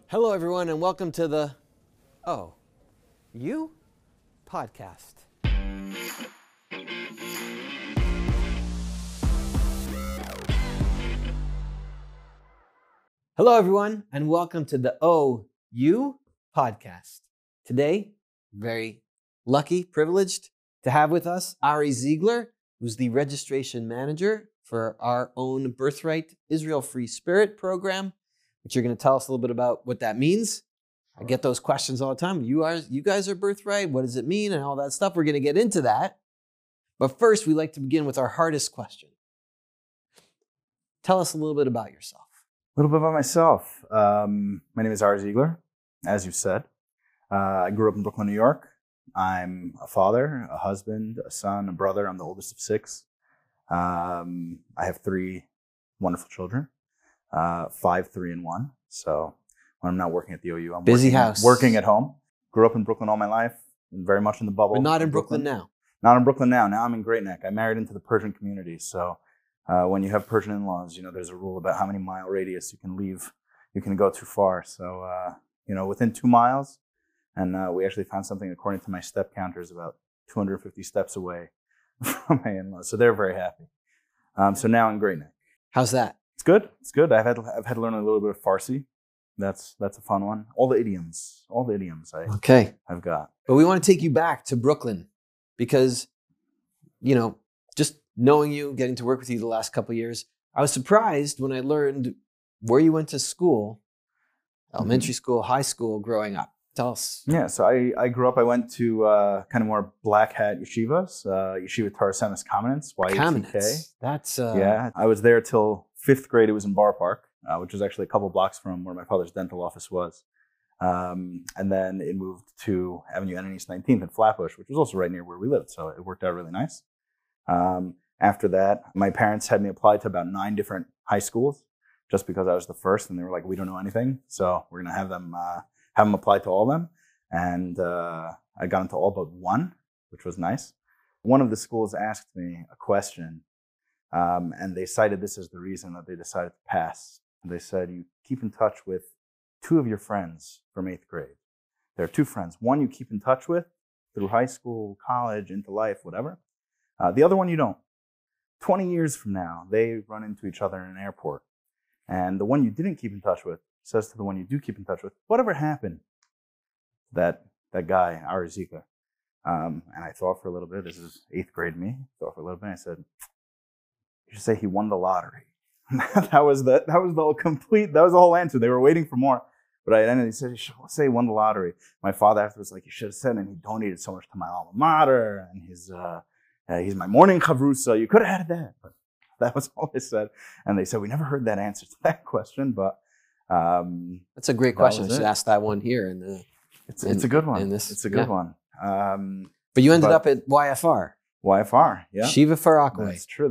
Hello, everyone, and welcome to the Oh, You podcast. Hello, everyone, and welcome to the Oh, You podcast. Today, very lucky, privileged to have with us Ari Ziegler, who's the registration manager for our own Birthright Israel Free Spirit program, which you're going to tell us a little bit about what that means. I get those questions all the time. You guys are Birthright. What does it mean? And all that stuff. We're going to get into that. But first, we like to begin with our hardest question. Tell us a little bit about yourself. A little bit about myself. My name is Ari Ziegler, as you said. I grew up in Brooklyn, New York. I'm a father, a husband, a son, a brother. I'm the oldest of 6. I have 3 wonderful children, 5, 3, and 1. So when I'm not working at the OU, I'm Busy house. Working at home. Grew up in Brooklyn all my life, very much in the bubble. But not in Brooklyn now. Not in Brooklyn now. Now I'm in Great Neck. I married into the Persian community. So when you have Persian in-laws, there's a rule about how many mile radius you can leave. You can go too far. So, within 2 miles, and we actually found something, according to my step counter, is about 250 steps away from my in-laws. So they're very happy. So now in Great Neck. How's that? It's good. It's good. I've had to learn a little bit of Farsi. That's a fun one. All the idioms I've got. But we want to take you back to Brooklyn because, just knowing you, getting to work with you the last couple of years, I was surprised when I learned where you went to school, elementary school, high school, growing up. Tell us. Yeah, so I grew up, I went to kind of more black hat yeshivas, Yeshiva Torah Semis Kamenetz, YTK. That's... Yeah, I was there till 5th grade. It was in Bar Park, which was actually a couple blocks from where my father's dental office was. And then it moved to Avenue N and East 19th in Flatbush, which was also right near where we lived, so it worked out really nice. After that, my parents had me apply to about 9 different high schools just because I was the first, and they were like, we don't know anything, so we're going to have them apply to all of them. And I got into all but 1, which was nice. One of the schools asked me a question, and they cited this as the reason that they decided to pass. They said, you keep in touch with 2 of your friends from 8th grade. There are 2 friends. One you keep in touch with through high school, college, into life, whatever. The other one you don't. 20 years from now, they run into each other in an airport. And the one you didn't keep in touch with says to the one you do keep in touch with, whatever happened to that guy, Ari Ziegler? And I thought for a little bit, this is 8th grade me, thought for a little bit, and I said, you should say he won the lottery. that was the whole answer. They were waiting for more. But I ended, he said, you should say he won the lottery. My father afterwards was like, you should have said, and he donated so much to my alma mater, and he's my morning chavrusa. You could have added that. But that was all they said. And they said, we never heard that answer to that question, but that's a great question. I should ask that one here. It's a good one. It's a good one. But you ended up at YFR. YFR, yeah. Shiva for Rockaway. That's true.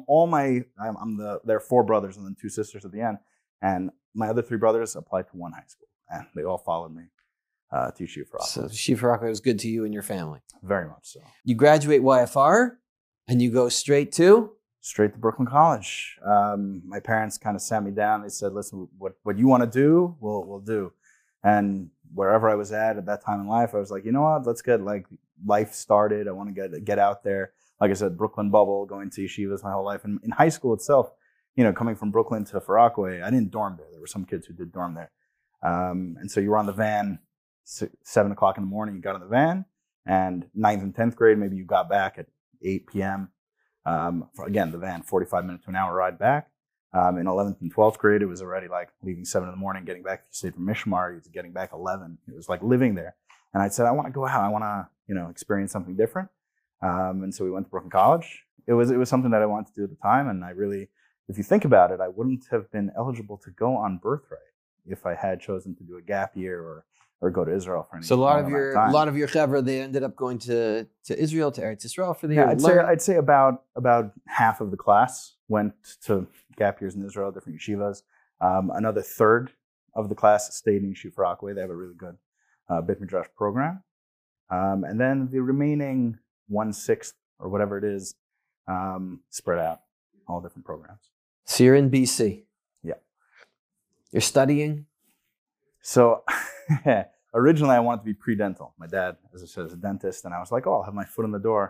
And there are 4 brothers and then 2 sisters at the end. And my other 3 brothers applied to 1 high school. And they all followed me to Yeshiva for Rockaway. So Yeshiva for Rockaway was good to you and your family. Very much so. You graduate YFR and you go straight to Brooklyn College. My parents kind of sat me down. They said, listen, what you want to do, we'll do. And wherever I was at that time in life, I was like, you know what, let's get life started. I want to get out there. Like I said, Brooklyn bubble, going to yeshivas my whole life. And in high school itself, coming from Brooklyn to Far Rockaway, I didn't dorm there. There were some kids who did dorm there. And so you were on the van, 7 o'clock in the morning, you got on the van, and 9th and 10th grade, maybe you got back at 8 p.m. Again, the van, 45 minutes to an hour ride back. In 11th and 12th grade, it was already like leaving 7 in the morning, getting back. If you stayed from Mishmar, you was getting back 11. It was like living there. And I said, I want to go out. I want to, experience something different. And so we went to Brooklyn College. It was something that I wanted to do at the time. And I really, if you think about it, I wouldn't have been eligible to go on Birthright if I had chosen to do a gap year or go to Israel for any. So a lot of your chevra, they ended up going to Israel, to Eretz Israel for the year. I'd say about half of the class went to gap years in Israel, different yeshivas. Another third of the class stayed in Yeshiva Rockaway. They have a really good Beit Midrash program. And then the remaining 1/6 or whatever it is spread out, all different programs. So you're in BC. Yeah. You're studying? So originally I wanted to be pre-dental. My dad, as I said, is a dentist, and I was like, oh, I'll have my foot in the door.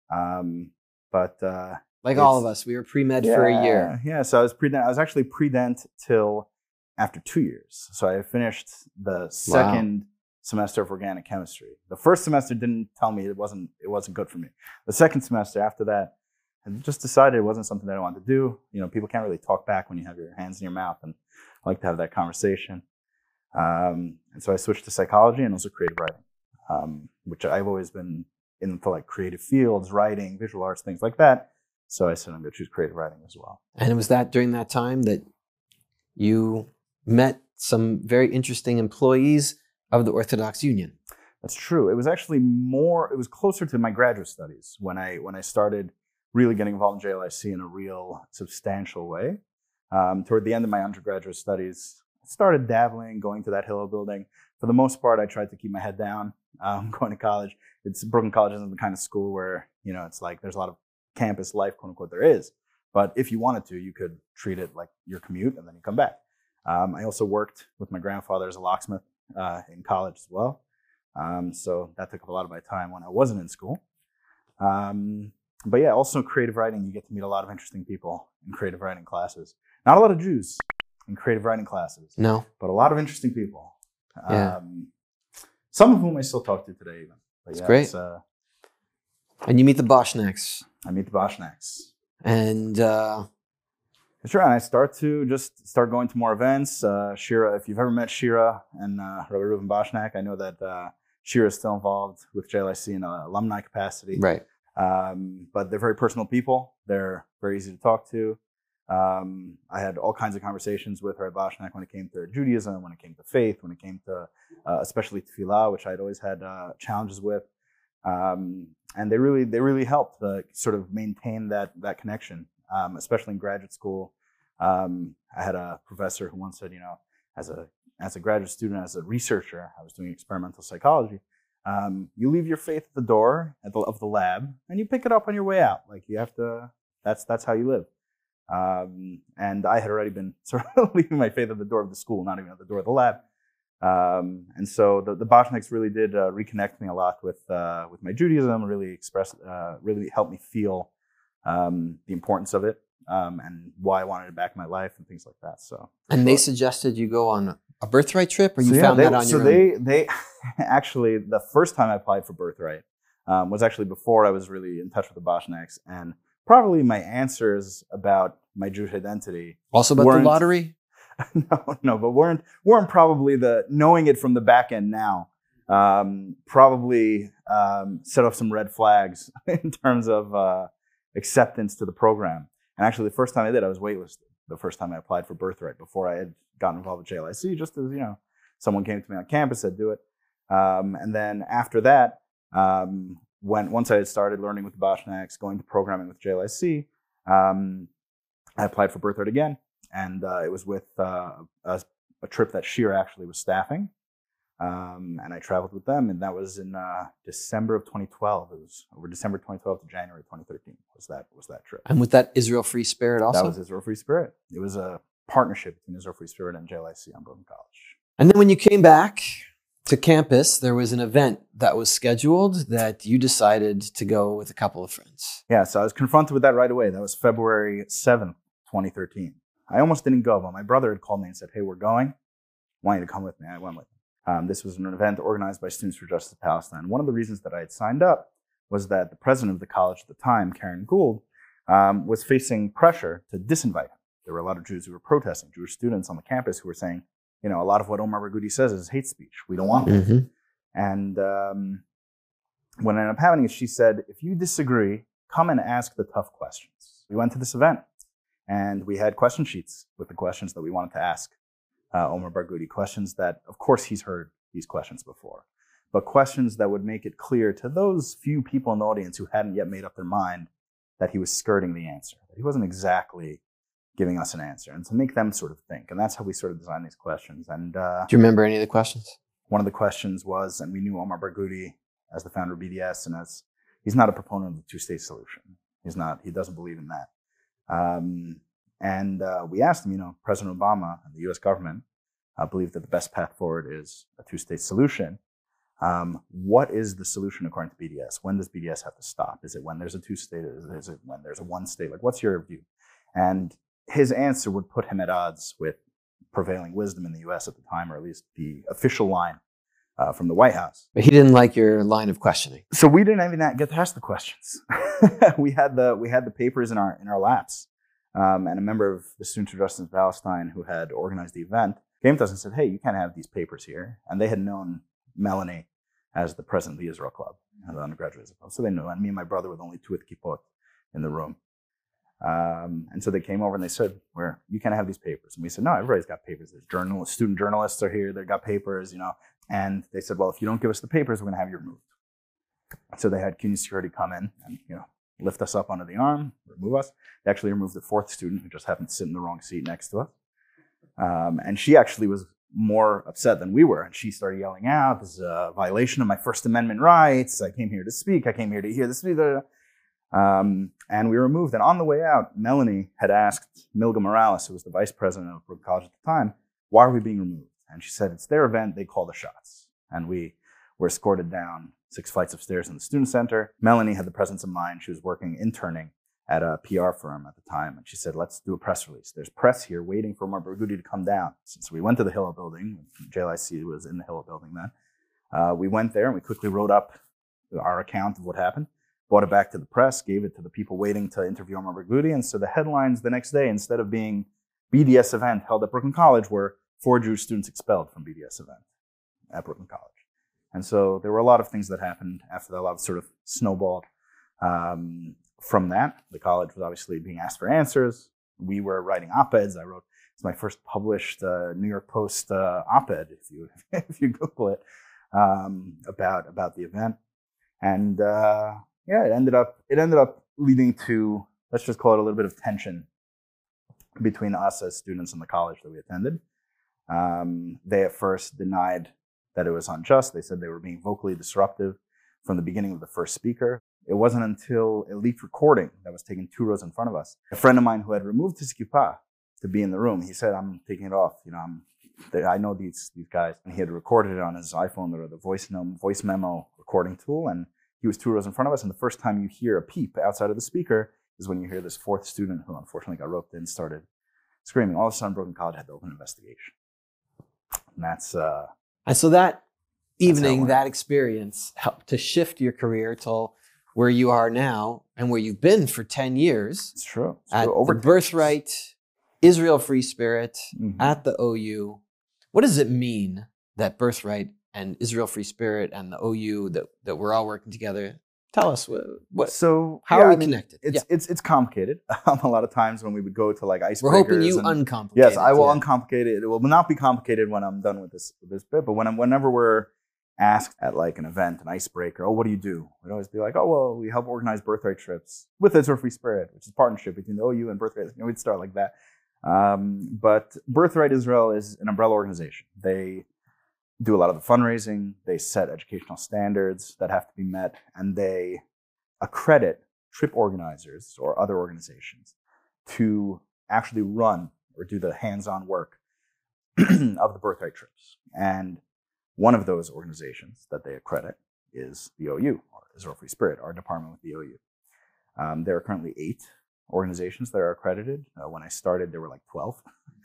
But Like all of us, we were pre-med for a year. Yeah, so I was actually pre-dent till after 2 years. So I finished the second semester of organic chemistry. The first semester didn't tell me it wasn't good for me. The second semester after that, I just decided it wasn't something that I wanted to do. You know, people can't really talk back when you have your hands in your mouth, and I like to have that conversation. And so I switched to psychology and also creative writing, which I've always been into, like creative fields, writing, visual arts, things like that. So I said I'm going to choose creative writing as well. And it was that during that time that you met some very interesting employees of the Orthodox Union. That's true. It was actually it was closer to my graduate studies when I started really getting involved in JLIC in a real substantial way. Toward the end of my undergraduate studies, I started dabbling, going to that Hillel building. For the most part, I tried to keep my head down going to college. Brooklyn College isn't the kind of school where, you know, it's like there's a lot of campus life, quote unquote, there is. But if you wanted to, you could treat it like your commute and then you come back. I also worked with my grandfather as a locksmith in college as well. So that took up a lot of my time when I wasn't in school. But yeah, also creative writing, you get to meet a lot of interesting people in creative writing classes. Not a lot of Jews in creative writing classes. No. But a lot of interesting people. Yeah. Some of whom I still talk to today even. But That's great. And you meet the Boshnaks. I meet the Boshnaks. And sure, and I start going to more events. Shira, if you've ever met Shira and Rabbi Reuven Boshnak, I know that Shira is still involved with JLIC in an alumni capacity. Right. But they're very personal people. They're very easy to talk to. I had all kinds of conversations with Rabbi Boshnak when it came to Judaism, when it came to faith, when it came to especially tefillah, which I'd always had challenges with. And they really helped sort of maintain that connection, especially in graduate school. I had a professor who once said, you know, as a graduate student, as a researcher, I was doing experimental psychology. You leave your faith at the door of the lab, and you pick it up on your way out. Like you have to. That's how you live. And I had already been sort of leaving my faith at the door of the school, not even at the door of the lab. And so the Boshnaks really did reconnect me a lot with my Judaism, really helped me feel the importance of it and why I wanted it back in my life and things like that. So, and they suggested you go on a Birthright trip, or you found that on your own? They actually, the first time I applied for Birthright was actually before I was really in touch with the Boshnaks, and probably my answers about my Jewish identity also about the lottery. No, but weren't probably knowing it from the back end now. Probably set off some red flags in terms of acceptance to the program. And actually, the first time I did, I was waitlisted. The first time I applied for Birthright, before I had gotten involved with JLIC, just as, you know, someone came to me on campus, said do it. And then after that, once I had started learning with the Boshnaks, going to programming with JLIC, I applied for Birthright again. And it was with a trip that Shira actually was staffing. And I traveled with them, and that was in December of 2012. It was over December 2012 to January 2013 was that trip. And with that Israel Free Spirit also? That was Israel Free Spirit. It was a partnership between Israel Free Spirit and JLIC on Brooklyn College. And then when you came back to campus, there was an event that was scheduled that you decided to go with a couple of friends. Yeah, so I was confronted with that right away. That was February 7th, 2013. I almost didn't go, but my brother had called me and said, hey, we're going. I want you to come with me. I went with him. This was an event organized by Students for Justice Palestine. One of the reasons that I had signed up was that the president of the college at the time, Karen Gould, was facing pressure to disinvite him. There were a lot of Jews who were protesting, Jewish students on the campus who were saying, you know, a lot of what Omar Barghouti says is hate speech. We don't want that. Mm-hmm. And what ended up happening is she said, if you disagree, come and ask the tough questions. We went to this event, and we had question sheets with the questions that we wanted to ask Omar Barghouti, questions that, of course, he's heard these questions before, but questions that would make it clear to those few people in the audience who hadn't yet made up their mind that he was skirting the answer, that he wasn't exactly giving us an answer, and to make them sort of think. And that's how we sort of designed these questions. And do you remember any of the questions? One of the questions was, and we knew Omar Barghouti as the founder of BDS, and as he's not a proponent of the two-state solution. He doesn't believe in that. And we asked him, you know, President Obama and the U.S. government believe that the best path forward is a two-state solution. What is the solution according to BDS? When does BDS have to stop? Is it when there's a two-state? Is it when there's a one-state? Like, what's your view? And his answer would put him at odds with prevailing wisdom in the U.S. at the time, or at least the official line from the White House. But he didn't like your line of questioning. So we didn't even get to ask the questions. we had the papers in our laps, and a member of the Students for Justice in Palestine who had organized the event came to us and said, "Hey, you can't have these papers here." And they had known Melanie as the president of the Israel Club, the undergraduate Israel Club. So they knew, and me and my brother were the only two with kippot in the room. And so they came over and they said, "Where you can't have these papers." And we said, "No, everybody's got papers. There's journalists, student journalists are here. They've got papers, you know." And they said, "Well, if you don't give us the papers, we're going to have you removed." So they had CUNY security come in and, you know, lift us up under the arm, remove us. They actually removed the fourth student who just happened to sit in the wrong seat next to us. And she actually was more upset than we were. And she started yelling out, "This is a violation of my First Amendment rights. I came here to speak. I came here to hear this." And we were removed. And on the way out, Melanie had asked Milga Morales, who was the vice president of Brooklyn College at the time, "Why are we being removed?" And she said, "It's their event. They call the shots." And we were escorted down 6 flights of stairs in the student center. Melanie had the presence of mind. She was interning at a PR firm at the time. And she said, "Let's do a press release. There's press here waiting for Omar Barghouti to come down." So we went to the Hillel building. JLIC was in the Hillel building then. We went there and we quickly wrote up our account of what happened, brought it back to the press, gave it to the people waiting to interview Omar Barghouti. And so the headlines the next day, instead of being BDS event held at Brooklyn College, were 4 Jewish students expelled from BDS event at Brooklyn College. And so there were a lot of things that happened after that. A lot of sort of snowballed from that. The college was obviously being asked for answers. We were writing op-eds. It's my first published New York Post op-ed, if you Google it, about the event. And it ended up leading to, let's just call it, a little bit of tension between us as students and the college that we attended. They at first denied that it was unjust. They said they were being vocally disruptive from the beginning of the first speaker. It wasn't until a leaked recording that was taken 2 rows in front of us. A friend of mine who had removed his kippah to be in the room, he said, "I'm taking it off. You know, I know these guys." And he had recorded it on his iPhone or the voice memo recording tool. And he was 2 rows in front of us. And the first time you hear a peep outside of the speaker is when you hear this fourth student, who unfortunately got roped in, started screaming. All of a sudden, Brooklyn College had to open an investigation. And that's... And so that evening, that experience helped to shift your career to where you are now and where you've been for 10 years. It's true. At the Birthright, Israel Free Spirit, at the OU. What does it mean that Birthright and Israel Free Spirit and the OU, that we're all working together? Tell us how are we connected? It's complicated. A lot of times when we would go to like icebreakers. We're hoping you uncomplicate it. Yes, I will uncomplicate it. It will not be complicated when I'm done with this bit. But whenever we're asked at like an event, an icebreaker, "Oh, what do you do?" We'd always be like, "Oh, well, we help organize Birthright trips with Israel Free Spirit," which is a partnership between the OU and Birthright. You know, we'd start like that. But Birthright Israel is an umbrella organization. They do a lot of the fundraising. They set educational standards that have to be met, and they accredit trip organizers or other organizations to actually run or do the hands-on work of the Birthright trips. And one of those organizations that they accredit is the OU, or Israel Free Spirit, our department with the OU. There are currently 8 organizations that are accredited. When I started, there were like 12.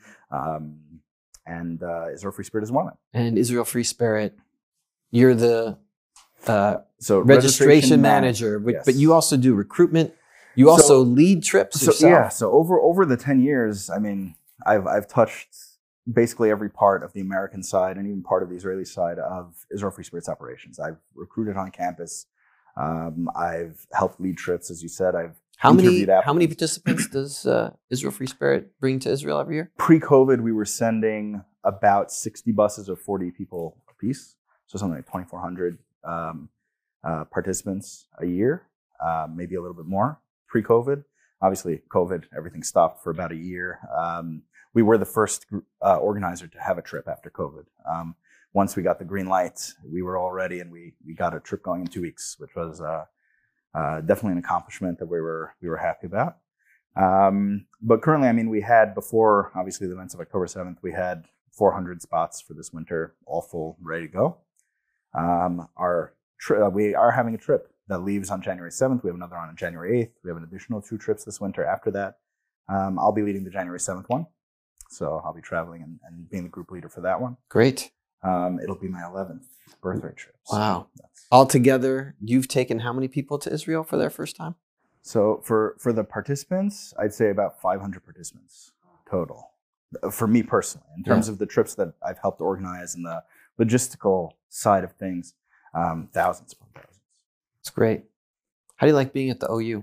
And Israel Free Spirit is one of them. And Israel Free Spirit, you're the registration manager, yes. But you also do recruitment. You also lead trips yourself. Yeah, so over the 10 years, I mean, I've touched basically every part of the American side and even part of the Israeli side of Israel Free Spirit's operations. I've recruited on campus. I've helped lead trips, as you said. How many participants does Israel Free Spirit bring to Israel every year? Pre-COVID, we were sending about 60 buses of 40 people apiece, so something like 2,400 participants a year, maybe a little bit more. Pre-COVID, obviously, COVID, everything stopped for about a year. We were the first organizer to have a trip after COVID. Once we got the green light, we were all ready, and we got a trip going in 2 weeks, which was definitely an accomplishment that we were happy about. But currently, I mean, we had, before obviously the events of October 7th, we had 400 spots for this winter, all full, ready to go. We are having a trip that leaves on January 7th. We have another on January 8th. We have an additional 2 trips this winter after that. I'll be leading the January 7th one. So I'll be traveling and being the group leader for that one. Great. It'll be my 11th birthday trip. Wow. Altogether, you've taken how many people to Israel for their first time? So for the participants, I'd say about 500 participants total. For me personally, in terms of the trips that I've helped organize and the logistical side of things, thousands upon thousands. It's great. How do you like being at the OU?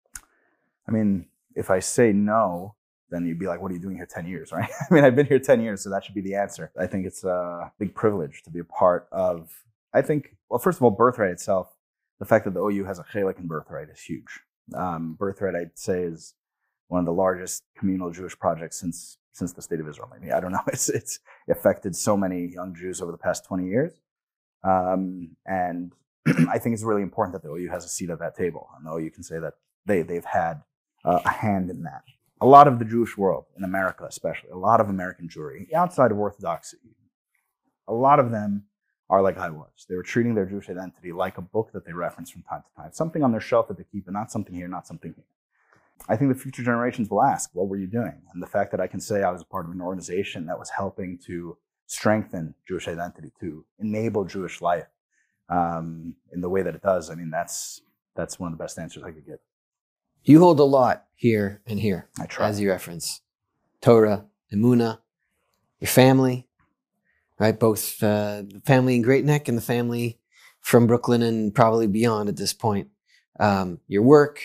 I mean, if I say no, then you'd be like, what are you doing here 10 years, right? I mean, I've been here 10 years, so that should be the answer. I think it's a big privilege to be a part of, well, first of all, Birthright itself, the fact that the OU has a chelik in Birthright is huge. Birthright, I'd say, is one of the largest communal Jewish projects since the state of Israel. Maybe, I don't know. It's affected so many young Jews over the past 20 years. And I think it's really important that the OU has a seat at that table. And the OU can say that they've had a hand in that. A lot of the Jewish world, in America especially, a lot of American Jewry, outside of Orthodoxy, a lot of them are like I was. They were treating their Jewish identity like a book that they reference from time to time, something on their shelf that they keep, and not something here, not something here. I think the future generations will ask, what were you doing? And the fact that I can say I was a part of an organization that was helping to strengthen Jewish identity, to enable Jewish life in the way that it does, I mean, that's one of the best answers I could give. You hold a lot here and here. I try. As you reference. Torah, Emunah, your family, right? Both the family in Great Neck and the family from Brooklyn and probably beyond at this point. Your work.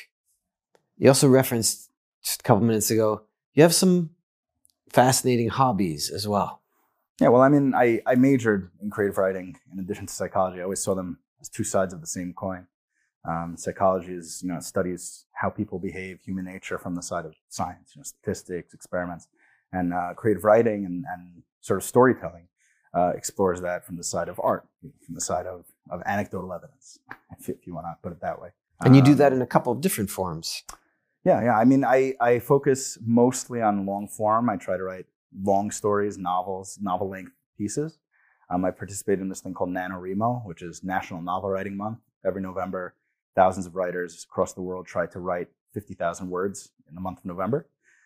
You also referenced just a couple minutes ago, you have some fascinating hobbies as well. Yeah, well, I mean, I majored in creative writing in addition to psychology. I always saw them as two sides of the same coin. Psychology is, it studies how people behave, human nature from the side of science, statistics, experiments, and creative writing and sort of storytelling explores that from the side of art, from the side of anecdotal evidence, if you want to put it that way. And you do that in a couple of different forms. Yeah. I mean, I focus mostly on long form. I try to write long stories, novels, novel-length pieces. I participate in this thing called NaNoWriMo, which is National Novel Writing Month. Every November, thousands of writers across the world try to write 50,000 words in the month of November.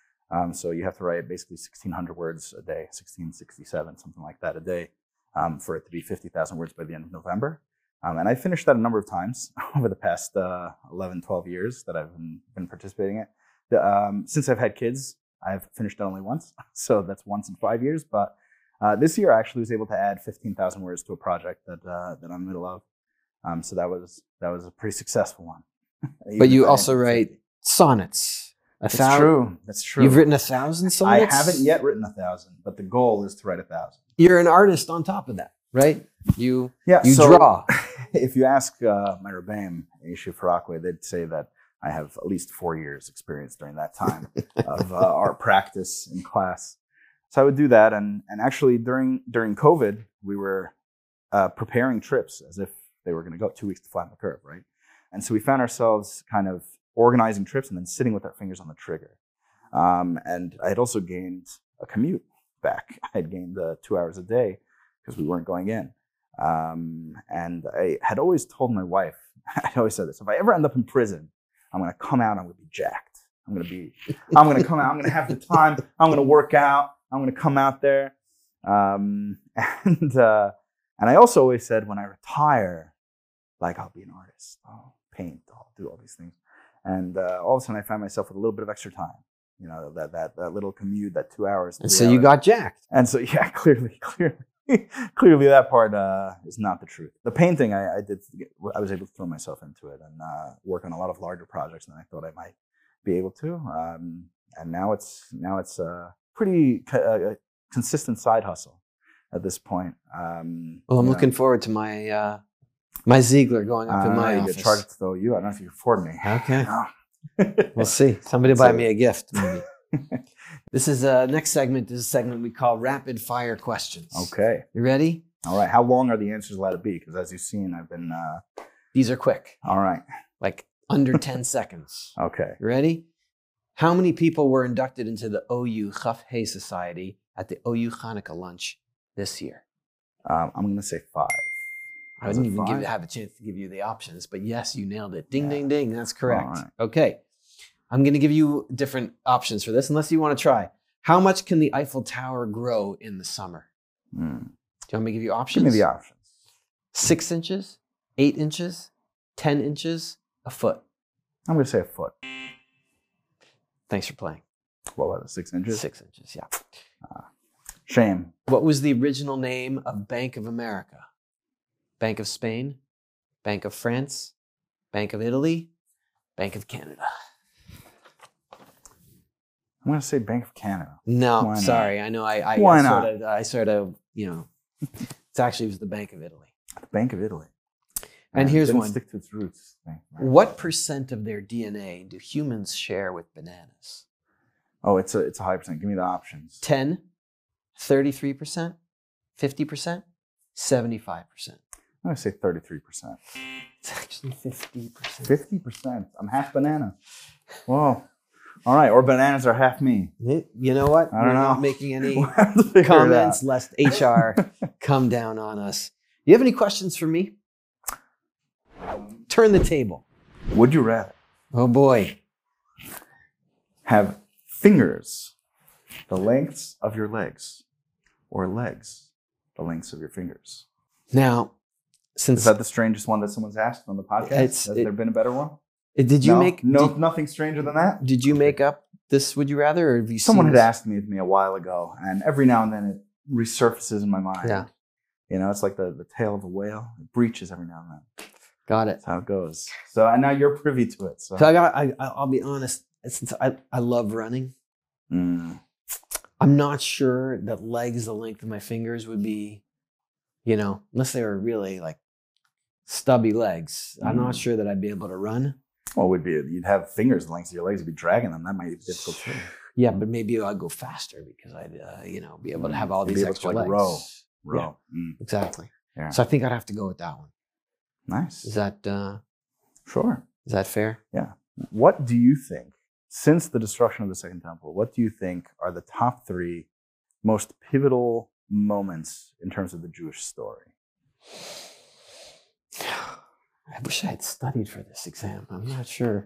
So you have to write basically 1,600 words a day, 1,667, something like that a day, for it to be 50,000 words by the end of November. And I finished that a number of times over the past 11, 12 years that I've been participating in it. Since I've had kids, I've finished it only once. So that's once in 5 years. But this year I actually was able to add 15,000 words to a project that I'm in the middle of. So that was a pretty successful one. But you also write sonnets. That's true. That's true. You've written 1,000 sonnets? I haven't yet written 1,000, but the goal is to write 1,000. You're an artist on top of that, right? You so draw. If you ask my Rebbeim, Yeshiva Farakwe, they'd say that I have at least 4 years experience during that time of art practice in class. So I would do that. And actually during COVID, we were preparing trips as if they were going to go 2 weeks to flatten the curve, right? And so we found ourselves kind of organizing trips and then sitting with our fingers on the trigger. And I had also gained a commute back. I had gained 2 hours a day because we weren't going in. And I had always told my wife, I always said this, if I ever end up in prison, I'm going to come out, I'm going to be jacked. I'm going to come out, I'm going to have the time, I'm going to work out, I'm going to come out there. And I also always said, when I retire, like, I'll be an artist, I'll paint, I'll do all these things. And all of a sudden I found myself with a little bit of extra time, that little commute, that 2 hours. And so you got jacked. And so, yeah, clearly that part is not the truth. The painting, I was able to throw myself into it and work on a lot of larger projects than I thought I might be able to. And now it's a pretty consistent side hustle at this point. Well, I'm looking forward to my my Ziegler going up in my office. You charge it to the OU. I don't know if you can afford me. Okay. No. We'll see. Somebody buy me a gift, maybe. This is next segment. This is a segment we call Rapid Fire Questions. Okay. You ready? All right. How long are the answers allowed to be? Because as you've seen, I've been... These are quick. All right. Like under 10 seconds. Okay. You ready? How many people were inducted into the OU Chaf Hey Society at the OU Hanukkah lunch this year? I'm going to say 5. I didn't even have a chance to give you the options, but yes, you nailed it. Ding, Yeah. ding, ding. That's correct. All right. Okay. I'm going to give you different options for this, unless you want to try. How much can the Eiffel Tower grow in the summer? Do you want me to give you options? Give me the options. 6 inches, 8 inches, 10 inches, a foot. I'm going to say a foot. Thanks for playing. What was it, 6 inches? 6 inches, yeah. Shame. What was the original name of Bank of America? Bank of Spain, Bank of France, Bank of Italy, Bank of Canada. I'm going to say Bank of Canada. No, Why not? sorry. I know I sort of, it actually was the Bank of Italy. The Bank of Italy. And here's didn't one. stick to its roots. What % of their DNA do humans share with bananas? Oh, it's a high percent. Give me the options. 10, 33%, 50%, 75%. I'm going to say 33%. It's actually 50%. 50%. I'm half banana. Whoa. All right. Or bananas are half me. You know what? I don't We're know. not making any We'll have to figure it comments out. lest HR come down on us. Do you have any questions for me? Turn the table. Would you rather Oh boy. have fingers the lengths of your legs or legs the lengths of your fingers? Now, since Is that the strangest one that someone's asked on the podcast? Has there been a better one? did you make nothing stranger than that? did you make up this would you rather, or have you Someone seen had this? asked me a while ago, and every now and then it resurfaces in my mind. Yeah. It's like the tail of a whale. It breaches every now and then. Got it. That's how it goes. So and now you're privy to it. So, So I'll be honest, since I love running, Mm. I'm not sure that legs the length of my fingers would be, unless they were really like stubby legs. I'm not sure that I'd be able to run. Well, you'd have fingers the length of your legs. You'd be dragging them. That might be difficult too. Yeah, but maybe I'd go faster because I'd, be able to have all You'd these be able extra to, like, legs. row. Yeah, Mm. exactly. Yeah. So I think I'd have to go with that one. Nice. Is that Sure. fair? Yeah. What do you think, since the destruction of the Second Temple, what do you think are the top 3 most pivotal moments in terms of the Jewish story? I wish I had studied for this exam. I'm not sure.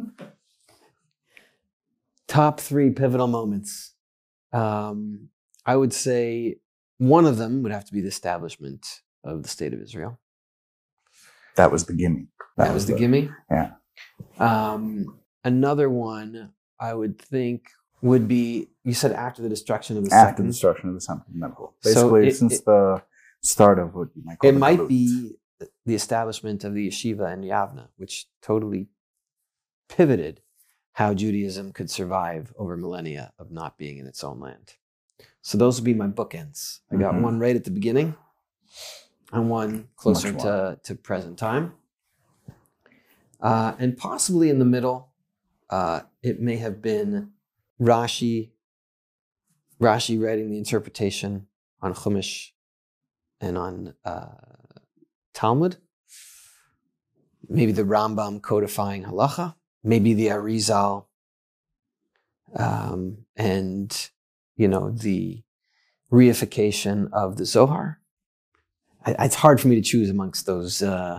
Top 3 pivotal moments. I would say one of them would have to be the establishment of the State of Israel. That was the gimme. That was the gimme. Yeah. Another one I would think would be, you said after the destruction of the After second. the destruction of the Second Temple. So Basically, since the start of what you might call It the might Galut. be the establishment of the yeshiva in Yavna, which totally pivoted how Judaism could survive over millennia of not being in its own land. So those would be my bookends. I got one right at the beginning and one closer to present time. And possibly in the middle, it may have been Rashi writing the interpretation on Chumash and on Talmud. Maybe the Rambam codifying halacha. Maybe the Arizal, and the reification of the Zohar. It's hard for me to choose amongst those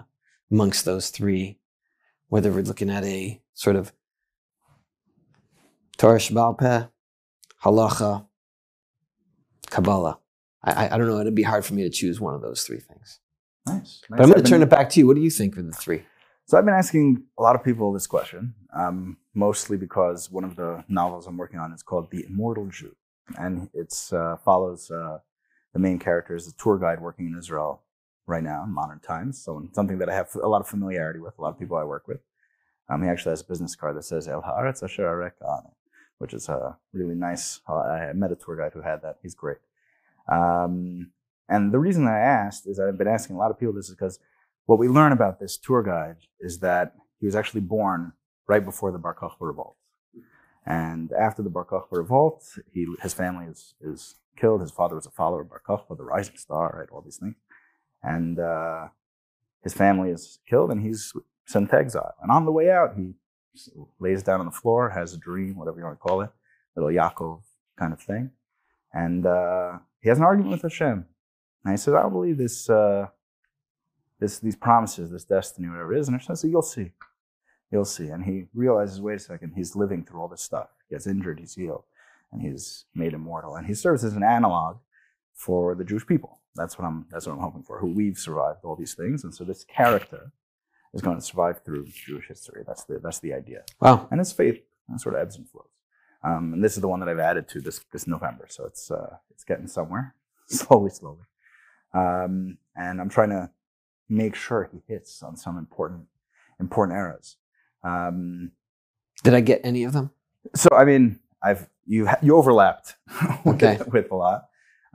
3, whether we're looking at a sort of Torah Sheba'al Peh, halacha, Kabbalah. I don't know. It'd be hard for me to choose one of those 3 things. Nice. But I'm going to turn it back to you. What do you think are the 3? So I've been asking a lot of people this question, mostly because one of the novels I'm working on is called The Immortal Jew. And it follows the main character is a tour guide working in Israel right now in modern times. So something that I have a lot of familiarity with, a lot of people I work with. He actually has a business card that says El Haaretz Asher Areka on it, which is really nice. I met a tour guide who had that. He's great. And the reason I asked is I've been asking a lot of people this is because what we learn about this tour guide is that he was actually born right before the Bar Kokhba revolt. And after the Bar Kokhba revolt, his family is killed. His father was a follower of Bar Kokhba, the rising star, right? All these things. And his family is killed and he's sent to exile. And on the way out, he lays down on the floor, has a dream, whatever you want to call it, little Yaakov kind of thing. And he has an argument with Hashem. And he says, I don't believe these promises, this destiny, whatever it is. And Hashem says, you'll see. You'll see. And he realizes, wait a second, he's living through all this stuff. He gets injured, he's healed, and he's made immortal. And he serves as an analog for the Jewish people. That's what I'm hoping for, who we've survived all these things. And so this character is going to survive through Jewish history. That's the idea. Wow. And his faith sort of ebbs and flows. And this is the one that I've added to this November. So it's getting somewhere, slowly. And I'm trying to make sure he hits on some important eras. Did I get any of them? So I mean, you overlapped Okay. with a lot.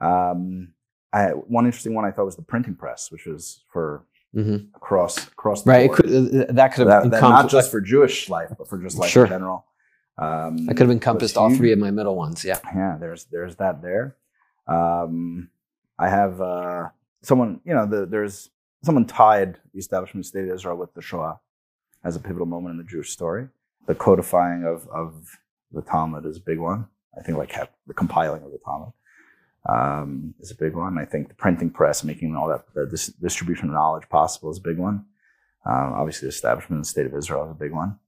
One interesting one I thought was the printing press, which was for across the right. board. That could have that not just for Jewish life, but for just life Sure. in general. That could have encompassed all three of my middle ones. Yeah. Yeah, there's that there. I have someone, there's someone tied the establishment of the State of Israel with the Shoah as a pivotal moment in the Jewish story. The codifying of the Talmud is a big one. I think the compiling of the Talmud is a big one. I think the printing press, making all that the distribution of knowledge possible, is a big one. Obviously, the establishment of the State of Israel is a big one.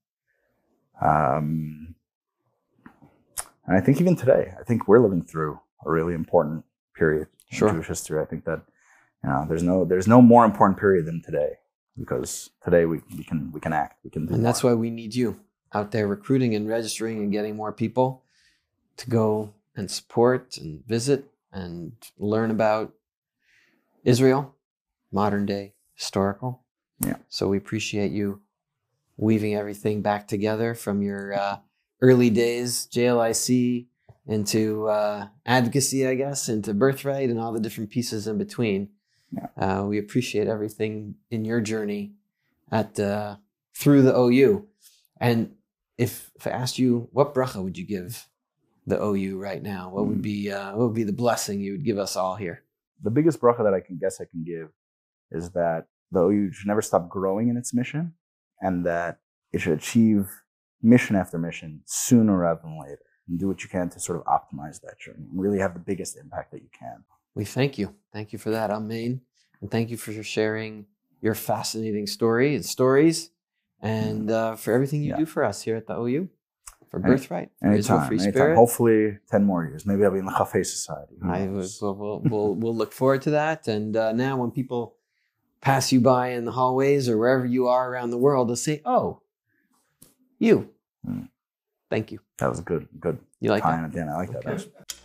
And I think even today, I think we're living through a really important period in Jewish history. I think that there's no more important period than today, because today we can act, we can do. And that's why we need you out there recruiting and registering and getting more people to go and support and visit and learn about Israel, modern day, historical. Yeah. So we appreciate you weaving everything back together from your early days, JLIC, into advocacy, I guess, into Birthright, and all the different pieces in between. Yeah. We appreciate everything in your journey through the OU. And if I asked you, what bracha would you give the OU right now? What would be the blessing you would give us all here? The biggest bracha that I can give is that the OU should never stop growing in its mission, and that it should achieve mission after mission sooner rather than later, and do what you can to sort of optimize that journey and really have the biggest impact that you can. We thank you. Thank you for that, Amen. And thank you for sharing your fascinating stories, and for everything you do for us here at the OU, for Birthright, for Israel Free Spirit. Hopefully 10 more years. Maybe I'll be in the Chafei Society. We'll look forward to that. And now when people pass you by in the hallways or wherever you are around the world, they'll say, oh, you. Thank you. That was a good you like tie that? Yeah, I like that.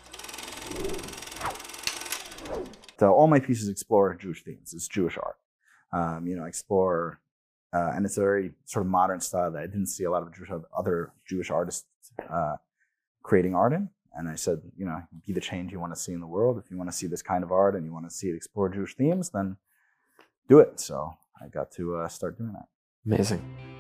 So all my pieces explore Jewish themes. It's Jewish art. I explore, and it's a very sort of modern style that I didn't see a lot of other Jewish artists creating art in. And I said, be the change you want to see in the world. If you want to see this kind of art and you want to see it explore Jewish themes, then do it. So I got to start doing that. Amazing.